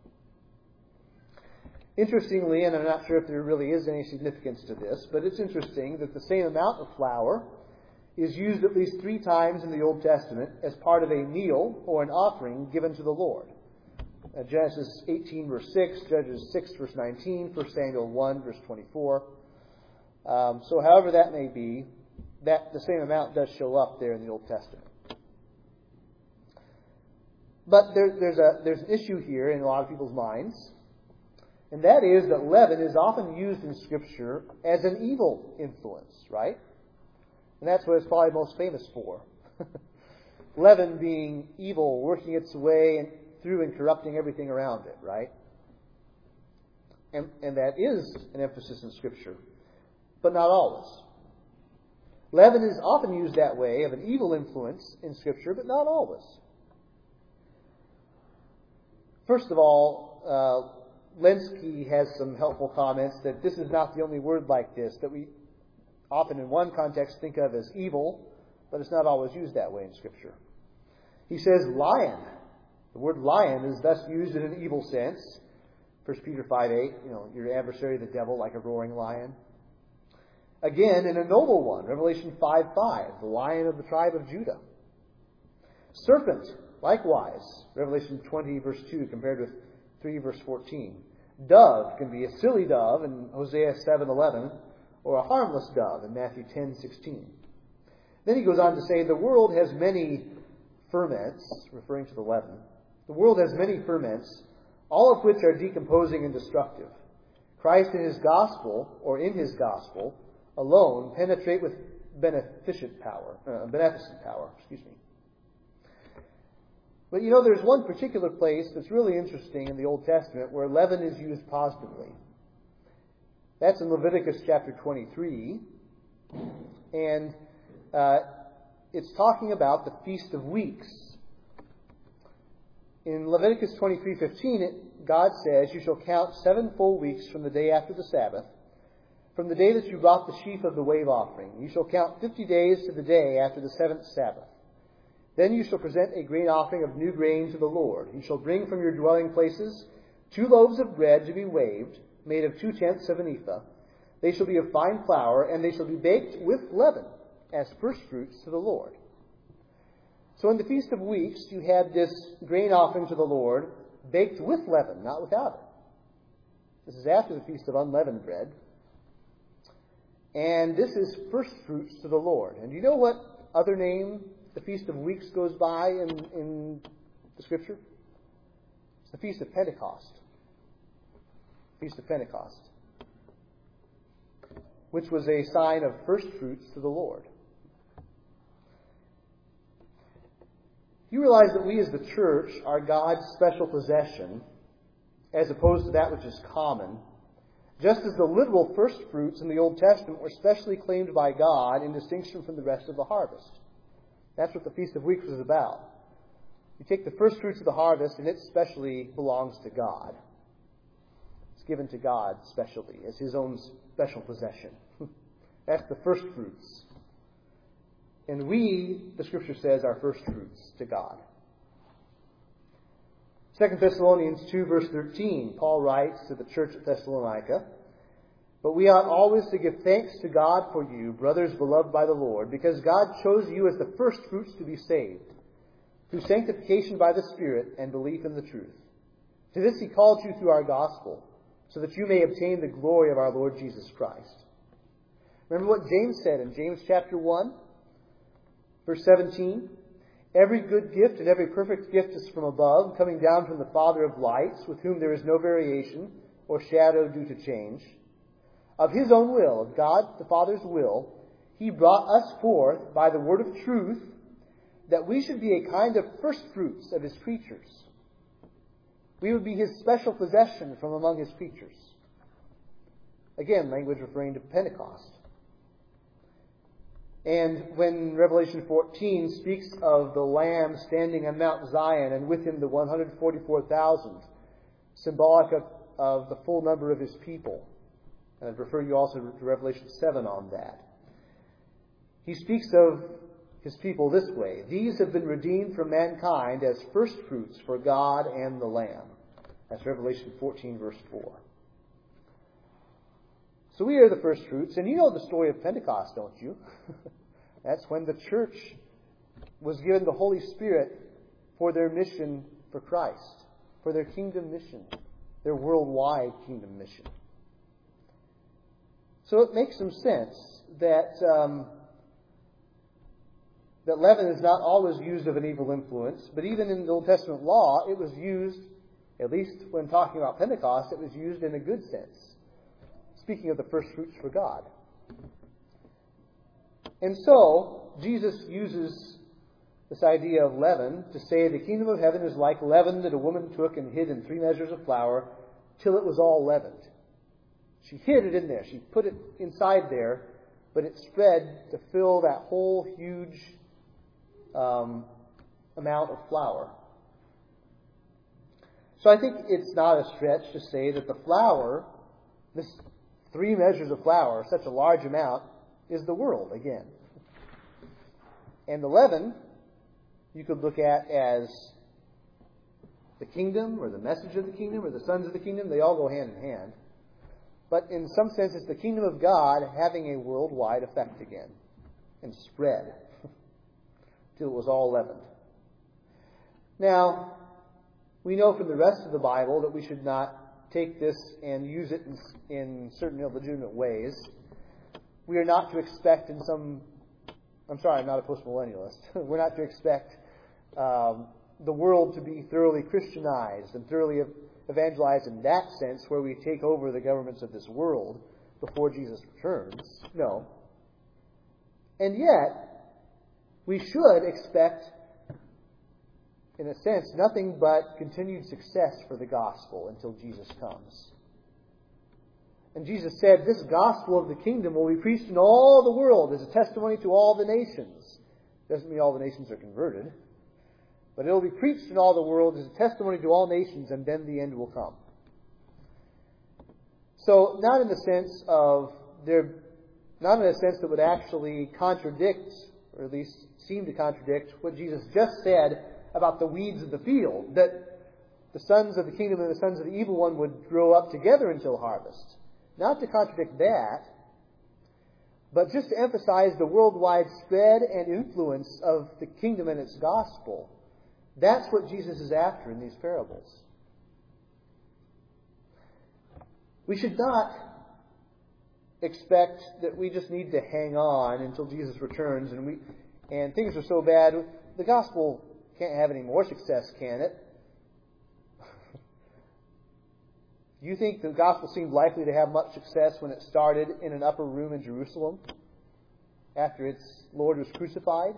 Interestingly, and I'm not sure if there really is any significance to this, but it's interesting that the same amount of flour is used at least three times in the Old Testament as part of a meal or an offering given to the Lord. Uh, Genesis eighteen, verse six, Judges six, verse nineteen, First Samuel one, verse twenty-four. Um, so however that may be, that the same amount does show up there in the Old Testament. But there, there's, a, there's an issue here in a lot of people's minds. And that is that leaven is often used in Scripture as an evil influence, right? And that's what it's probably most famous for. Leaven being evil, working its way and through and corrupting everything around it, right? And, and that is an emphasis in Scripture, but not always. Leaven is often used that way, of an evil influence in Scripture, but not always. First of all, uh, Lenski has some helpful comments that this is not the only word like this that we often in one context think of as evil, but it's not always used that way in Scripture. He says lion. The word lion is thus used in an evil sense. First Peter five eight, you know, your adversary the devil like a roaring lion. Again, in a noble one, Revelation five five, the lion of the tribe of Judah. Serpent, likewise, Revelation twenty verse two compared with three verse fourteen. Dove can be a silly dove in Hosea seven eleven, or a harmless dove in Matthew ten sixteen. Then he goes on to say, the world has many ferments, referring to the leaven. The world has many ferments, all of which are decomposing and destructive. Christ in His gospel, or in His gospel, alone penetrate with beneficent power, uh, beneficent power, excuse me. But you know, there's one particular place that's really interesting in the Old Testament where leaven is used positively. That's in Leviticus chapter twenty-three. And uh, it's talking about the Feast of Weeks. In Leviticus twenty-three fifteen, it, God says, you shall count seven full weeks from the day after the Sabbath, from the day that you brought the sheaf of the wave offering. You shall count fifty days to the day after the seventh Sabbath. Then you shall present a grain offering of new grain to the Lord. You shall bring from your dwelling places two loaves of bread to be waved, made of two-tenths of an ephah. They shall be of fine flour, and they shall be baked with leaven, as firstfruits to the Lord. So in the Feast of Weeks, you had this grain offering to the Lord, baked with leaven, not without it. This is after the Feast of Unleavened Bread. And this is firstfruits to the Lord. And do you know what other name the Feast of Weeks goes by in, in the Scripture? It's the Feast of Pentecost. Feast of Pentecost, which was a sign of first fruits to the Lord. You realize that we as the church are God's special possession, as opposed to that which is common, just as the literal first fruits in the Old Testament were specially claimed by God in distinction from the rest of the harvest. That's what the Feast of Weeks was about. You take the first fruits of the harvest, and it specially belongs to God. It's given to God specially as His own special possession. That's the first fruits. And we, the Scripture says, are first fruits to God. Second Thessalonians two, verse thirteen, Paul writes to the church at Thessalonica, "But we ought always to give thanks to God for you, brothers beloved by the Lord, because God chose you as the first fruits to be saved, through sanctification by the Spirit and belief in the truth. To this He called you through our gospel, so that you may obtain the glory of our Lord Jesus Christ." Remember what James said in James chapter one, verse seventeen? "Every good gift and every perfect gift is from above, coming down from the Father of lights, with whom there is no variation or shadow due to change. Of His own will, of God the Father's will, He brought us forth by the word of truth, that we should be a kind of first fruits of His creatures." We would be His special possession from among His creatures. Again, language referring to Pentecost. And when Revelation fourteen speaks of the Lamb standing on Mount Zion and with Him the one hundred forty-four thousand, symbolic of, of the full number of His people. And I'd refer you also to Revelation seven on that. He speaks of His people this way: "These have been redeemed from mankind as first fruits for God and the Lamb." That's Revelation fourteen, verse four. So we are the first fruits, and you know the story of Pentecost, don't you? That's when the church was given the Holy Spirit for their mission for Christ, for their kingdom mission, their worldwide kingdom mission. So it makes some sense that um, that leaven is not always used of an evil influence, but even in the Old Testament law, it was used, at least when talking about Pentecost, it was used in a good sense. Speaking of the first fruits for God. And so, Jesus uses this idea of leaven to say the kingdom of heaven is like leaven that a woman took and hid in three measures of flour till it was all leavened. She hid it in there. She put it inside there, but it spread to fill that whole huge um, amount of flour. So I think it's not a stretch to say that the flour, this three measures of flour, such a large amount, is the world again. And the leaven, you could look at as the kingdom, or the message of the kingdom, or the sons of the kingdom. They all go hand in hand. But in some sense, it's the kingdom of God having a worldwide effect again, and spread till it was all leavened. Now, we know from the rest of the Bible that we should not take this and use it in, in certain illegitimate ways. We are not to expect in some... I'm sorry, I'm not a postmillennialist. We're not to expect um, the world to be thoroughly Christianized and thoroughly evangelized in that sense, where we take over the governments of this world before Jesus returns. No. And yet, we should expect, in a sense, nothing but continued success for the gospel until Jesus comes. And Jesus said, this gospel of the kingdom will be preached in all the world as a testimony to all the nations. Doesn't mean all the nations are converted. But it will be preached in all the world as a testimony to all nations, and then the end will come. So, not in the sense of, there, not in a sense that would actually contradict, or at least seem to contradict, what Jesus just said about the weeds of the field, that the sons of the kingdom and the sons of the evil one would grow up together until harvest. Not to contradict that, but just to emphasize the worldwide spread and influence of the kingdom and its gospel. That's what Jesus is after in these parables. We should not expect that we just need to hang on until Jesus returns and we and things are so bad. The gospel can't have any more success, can it? Do you think the gospel seemed likely to have much success when it started in an upper room in Jerusalem after its Lord was crucified?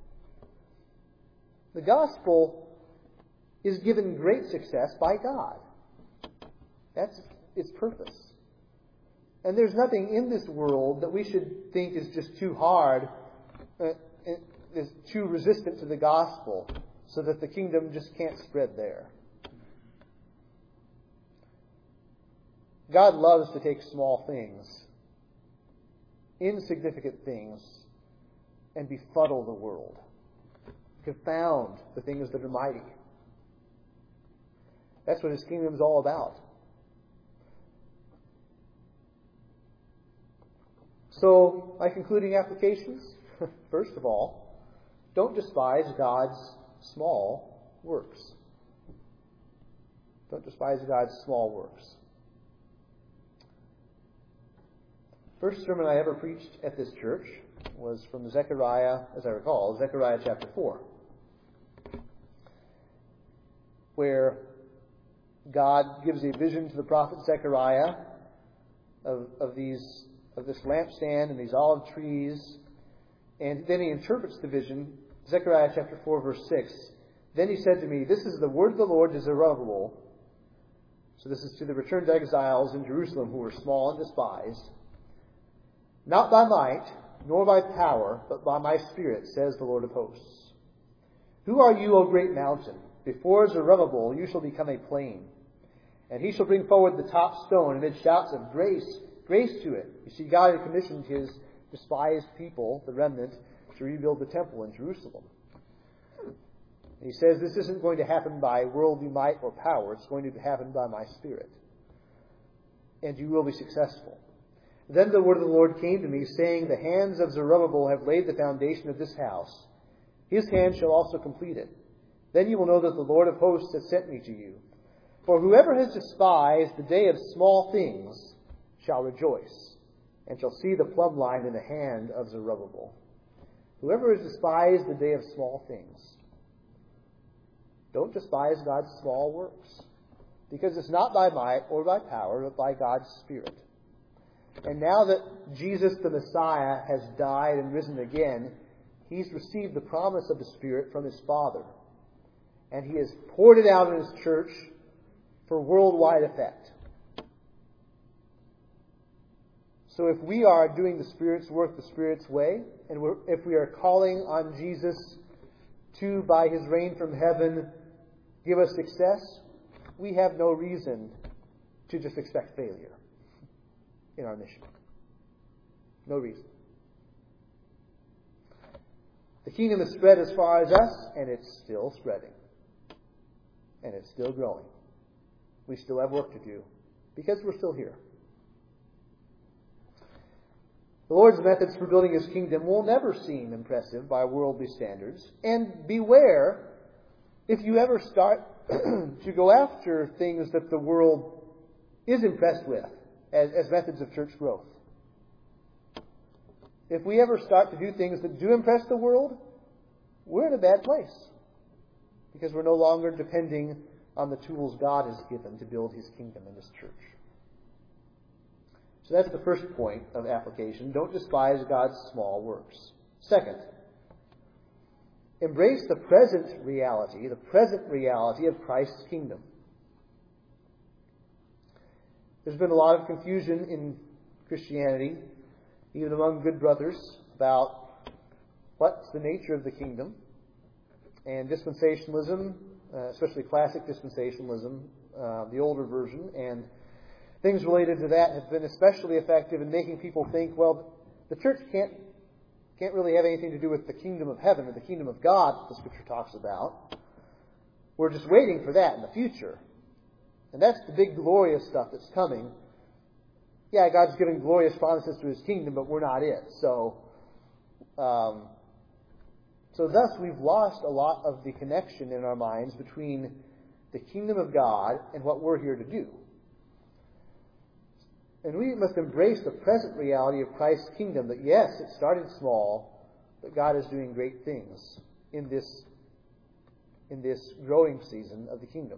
The gospel is given great success by God. That's its purpose. And there's nothing in this world that we should think is just too hard, uh, is too resistant to the gospel, so that the kingdom just can't spread there. God loves to take small things, insignificant things, and befuddle the world, confound the things that are mighty. That's what His kingdom is all about. So, my concluding applications. First of all, don't despise God's small works. Don't despise God's small works. First sermon I ever preached at this church was from Zechariah, as I recall, Zechariah chapter four, where God gives a vision to the prophet Zechariah of, of these of this lampstand and these olive trees, and then he interprets the vision. Zechariah chapter four, verse six. Then he said to me, "This is the word of the Lord to Zerubbabel." So this is to the returned exiles in Jerusalem who were small and despised. "Not by might, nor by power, but by my Spirit, says the Lord of hosts. Who are you, O great mountain? Before Zerubbabel you shall become a plain. And he shall bring forward the top stone amid shouts of grace, grace to it." You see, God had commissioned His despised people, the remnant, to rebuild the temple in Jerusalem. And He says this isn't going to happen by worldly might or power. It's going to happen by my Spirit. And you will be successful. Then the word of the Lord came to me, saying, "The hands of Zerubbabel have laid the foundation of this house. His hand shall also complete it. Then you will know that the Lord of hosts has sent me to you. For whoever has despised the day of small things shall rejoice, and shall see the plumb line in the hand of Zerubbabel." Whoever has despised the day of small things. Don't despise God's small works, because it's not by might or by power, but by God's Spirit. And now that Jesus the Messiah has died and risen again, He's received the promise of the Spirit from His Father. And He has poured it out in His church for worldwide effect. So if we are doing the Spirit's work the Spirit's way, and we're, if we are calling on Jesus to, by His reign from heaven, give us success, we have no reason to just expect failure in our mission. No reason. The kingdom has spread as far as us, and it's still spreading. And it's still growing. We still have work to do, because we're still here. The Lord's methods for building His kingdom will never seem impressive by worldly standards. And beware if you ever start to go after things that the world is impressed with as, as methods of church growth. If we ever start to do things that do impress the world, we're in a bad place, because we're no longer depending on the tools God has given to build His kingdom in His church. So that's the first point of application. Don't despise God's small works. Second, embrace the present reality, the present reality of Christ's kingdom. There's been a lot of confusion in Christianity, even among good brothers, about what's the nature of the kingdom. And dispensationalism, uh, especially classic dispensationalism, uh, the older version, and things related to that have been especially effective in making people think, well, the church can't can't really have anything to do with the kingdom of heaven or the kingdom of God that the Scripture talks about. We're just waiting for that in the future. And that's the big glorious stuff that's coming. Yeah, God's giving glorious promises to His kingdom, but we're not it. So, um, so thus we've lost a lot of the connection in our minds between the kingdom of God and what we're here to do. And we must embrace the present reality of Christ's kingdom, that yes, it started small, but God is doing great things in this in this growing season of the kingdom.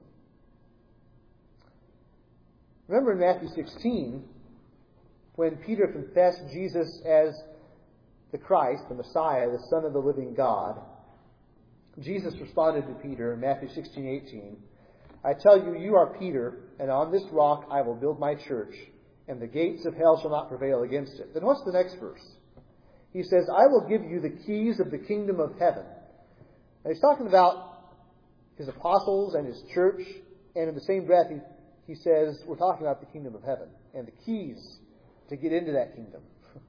Remember in Matthew sixteen, when Peter confessed Jesus as the Christ, the Messiah, the Son of the living God, Jesus responded to Peter in Matthew sixteen eighteen, I tell you, you are Peter, and on this rock I will build my church, and the gates of hell shall not prevail against it. Then what's the next verse? He says, I will give you the keys of the kingdom of heaven. Now he's talking about his apostles and his church, and in the same breath he, he says, we're talking about the kingdom of heaven and the keys to get into that kingdom.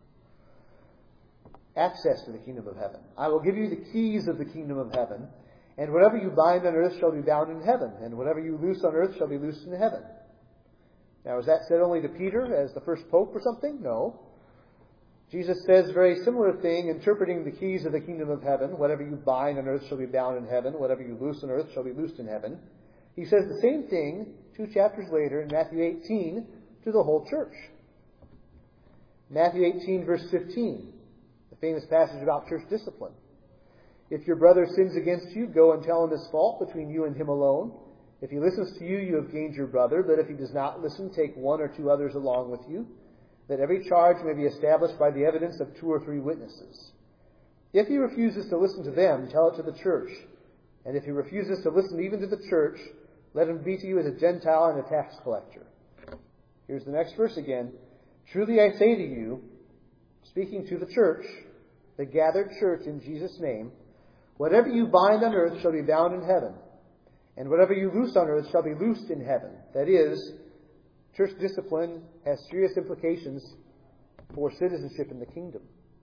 Access to the kingdom of heaven. I will give you the keys of the kingdom of heaven, and whatever you bind on earth shall be bound in heaven, and whatever you loose on earth shall be loosed in heaven. Now, is that said only to Peter as the first pope or something? No. Jesus says a very similar thing, interpreting the keys of the kingdom of heaven. Whatever you bind on earth shall be bound in heaven. Whatever you loose on earth shall be loosed in heaven. He says the same thing two chapters later in Matthew eighteen to the whole church. Matthew eighteen, verse fifteen, the famous passage about church discipline. If your brother sins against you, go and tell him his fault between you and him alone. If he listens to you, you have gained your brother. But if he does not listen, take one or two others along with you, that every charge may be established by the evidence of two or three witnesses. If he refuses to listen to them, tell it to the church. And if he refuses to listen even to the church, let him be to you as a Gentile and a tax collector. Here's the next verse again. Truly I say to you, speaking to the church, the gathered church in Jesus' name, whatever you bind on earth shall be bound in heaven, and whatever you loose on earth shall be loosed in heaven. That is, church discipline has serious implications for citizenship in the kingdom.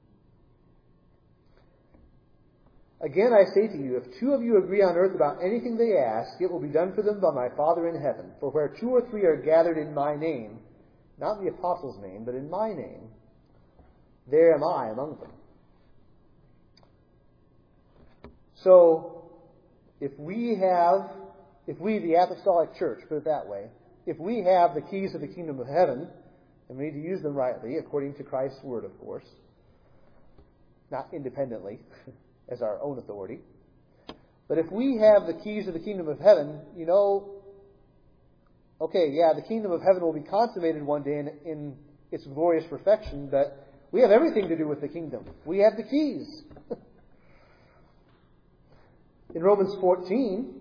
Again, I say to you, if two of you agree on earth about anything they ask, it will be done for them by my Father in heaven. For where two or three are gathered in my name, not in the apostles' name, but in my name, there am I among them. So, if we have, if we, the Apostolic Church, put it that way, if we have the keys of the kingdom of heaven, and we need to use them rightly, according to Christ's word, of course, not independently, as our own authority, but if we have the keys of the kingdom of heaven, you know, okay, yeah, the kingdom of heaven will be consummated one day in, in its glorious perfection, but we have everything to do with the kingdom. We have the keys. In Romans fourteen,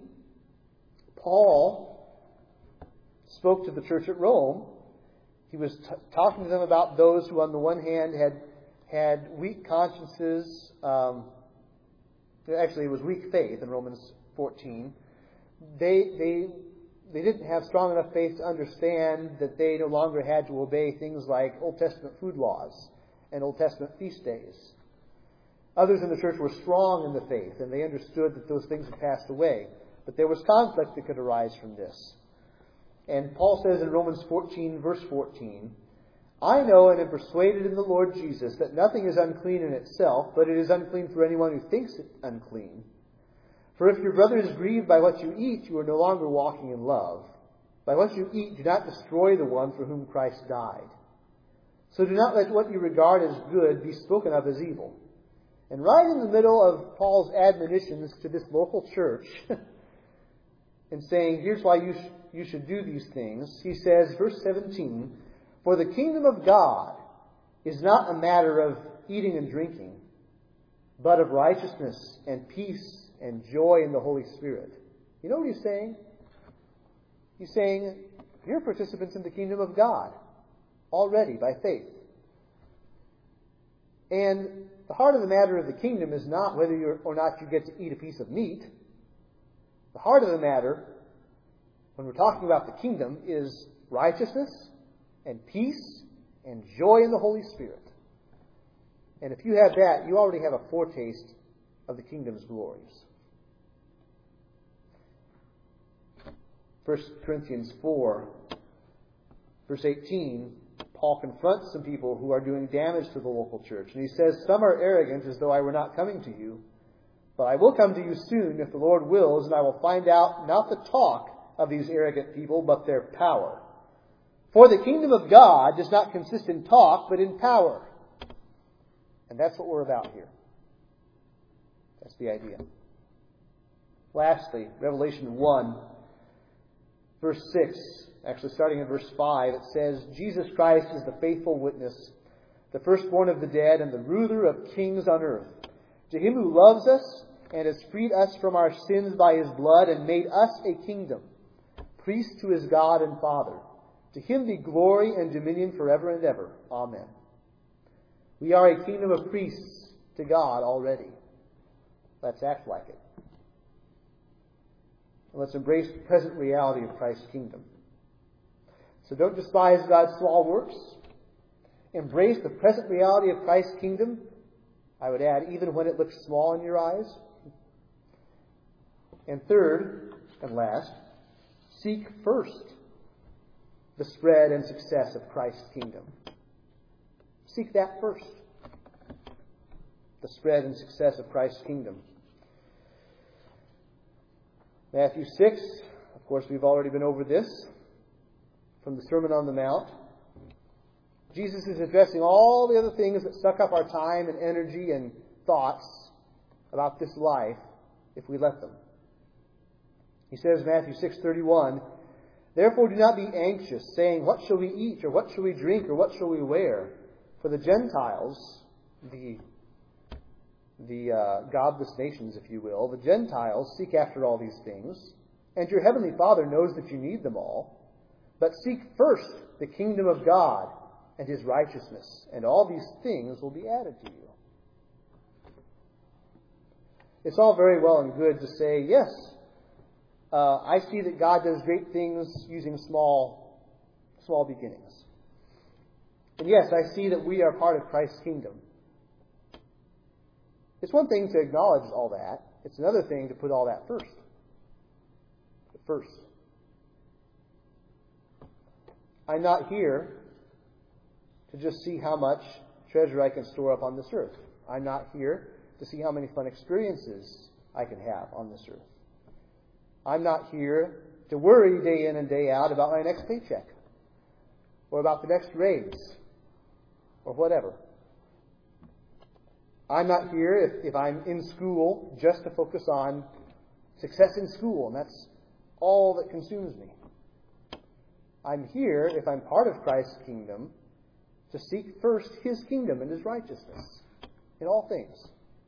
Paul spoke to the church at Rome. He was t- talking to them about those who, on the one hand, had had weak consciences. Um, actually, it was weak faith in Romans fourteen. They they they didn't have strong enough faith to understand that they no longer had to obey things like Old Testament food laws and Old Testament feast days. Others in the church were strong in the faith, and they understood that those things had passed away. But there was conflict that could arise from this. And Paul says in Romans fourteen, verse fourteen, I know and am persuaded in the Lord Jesus that nothing is unclean in itself, but it is unclean for anyone who thinks it unclean. For if your brother is grieved by what you eat, you are no longer walking in love. By what you eat, do not destroy the one for whom Christ died. So do not let what you regard as good be spoken of as evil. And right in the middle of Paul's admonitions to this local church, and saying, here's why you, sh- you should do these things, he says, verse seventeen, for the kingdom of God is not a matter of eating and drinking, but of righteousness and peace and joy in the Holy Spirit. You know what he's saying? He's saying, you're participants in the kingdom of God already by faith. And the heart of the matter of the kingdom is not whether you're, or not you get to eat a piece of meat. The heart of the matter, when we're talking about the kingdom, is righteousness and peace and joy in the Holy Spirit. And if you have that, you already have a foretaste of the kingdom's glories. First Corinthians four, verse eighteen, Paul confronts some people who are doing damage to the local church. And he says, some are arrogant as though I were not coming to you. But I will come to you soon if the Lord wills, and I will find out not the talk of these arrogant people, but their power. For the kingdom of God does not consist in talk, but in power. And that's what we're about here. That's the idea. Lastly, Revelation one, verse six, actually starting in verse five, it says, Jesus Christ is the faithful witness, the firstborn of the dead and the ruler of kings on earth. To him who loves us and has freed us from our sins by his blood and made us a kingdom, priest to his God and Father. To him be glory and dominion forever and ever. Amen. We are a kingdom of priests to God already. Let's act like it. And let's embrace the present reality of Christ's kingdom. So don't despise God's small works. Embrace the present reality of Christ's kingdom. I would add, even when it looks small in your eyes. And third, and last, seek first the spread and success of Christ's kingdom. Seek that first. The spread and success of Christ's kingdom. Matthew six, of course we've already been over this, from the Sermon on the Mount. Jesus is addressing all the other things that suck up our time and energy and thoughts about this life if we let them. He says, Matthew six thirty-one, therefore do not be anxious, saying, what shall we eat, or what shall we drink, or what shall we wear? For the Gentiles, the, the uh, godless nations, if you will, the Gentiles seek after all these things, and your heavenly Father knows that you need them all. But seek first the kingdom of God and his righteousness, and all these things will be added to you. It's all very well and good to say, yes, uh, I see that God does great things using small, small beginnings. And yes, I see that we are part of Christ's kingdom. It's one thing to acknowledge all that. It's another thing to put all that first. But first. I'm not here to just see how much treasure I can store up on this earth. I'm not here to see how many fun experiences I can have on this earth. I'm not here to worry day in and day out about my next paycheck, or about the next raise, or whatever. I'm not here if, if I'm in school just to focus on success in school, and that's all that consumes me. I'm here, if I'm part of Christ's kingdom, to seek first his kingdom and his righteousness in all things.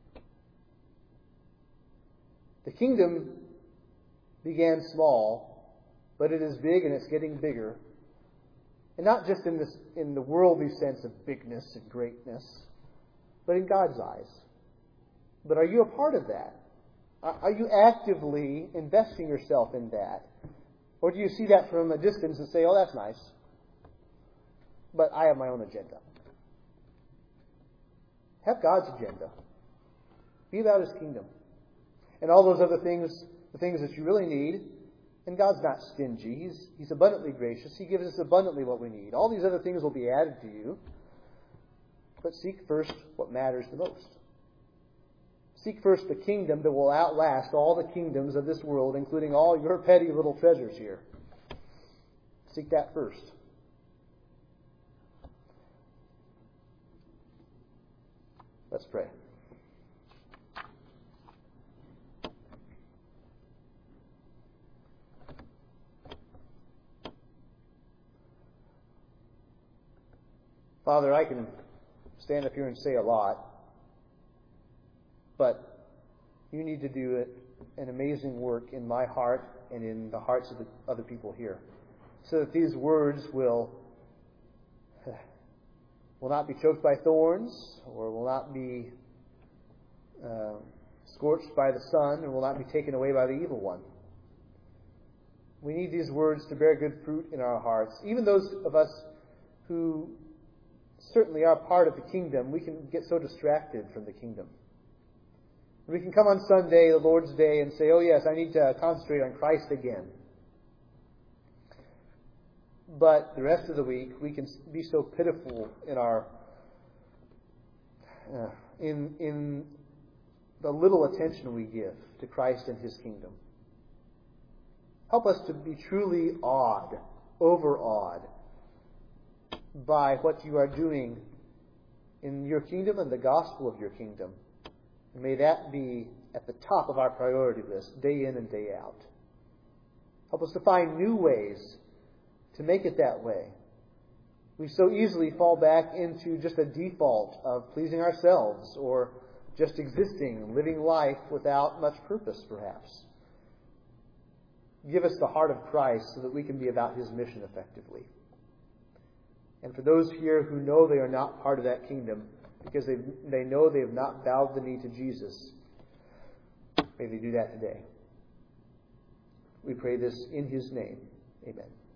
The kingdom began small, but it is big and it's getting bigger. And not just in this in the worldly sense of bigness and greatness, but in God's eyes. But are you a part of that? Are you actively investing yourself in that? Or do you see that from a distance and say, oh, that's nice, but I have my own agenda? Have God's agenda. Be about his kingdom. And all those other things, the things that you really need. And God's not stingy. He's, he's abundantly gracious. He gives us abundantly what we need. All these other things will be added to you. But seek first what matters the most. Seek first the kingdom that will outlast all the kingdoms of this world, including all your petty little treasures here. Seek that first. Let's pray. Father, I can stand up here and say a lot, but you need to do it, an amazing work in my heart and in the hearts of the other people here, so that these words will will not be choked by thorns, or will not be uh, scorched by the sun, and will not be taken away by the evil one. We need these words to bear good fruit in our hearts. Even those of us who certainly are part of the kingdom, we can get so distracted from the kingdom. We can come on Sunday, the Lord's Day, and say, oh yes, I need to concentrate on Christ again. But the rest of the week, we can be so pitiful in our uh, in in the little attention we give to Christ and his kingdom. Help us to be truly awed, overawed by what you are doing in your kingdom and the gospel of your kingdom. And may that be at the top of our priority list, day in and day out. Help us to find new ways to make it that way. We so easily fall back into just a default of pleasing ourselves or just existing, living life without much purpose, perhaps. Give us the heart of Christ so that we can be about His mission effectively. And for those here who know they are not part of that kingdom because they they know they have not bowed the knee to Jesus, may they do that today. We pray this in His name. Amen.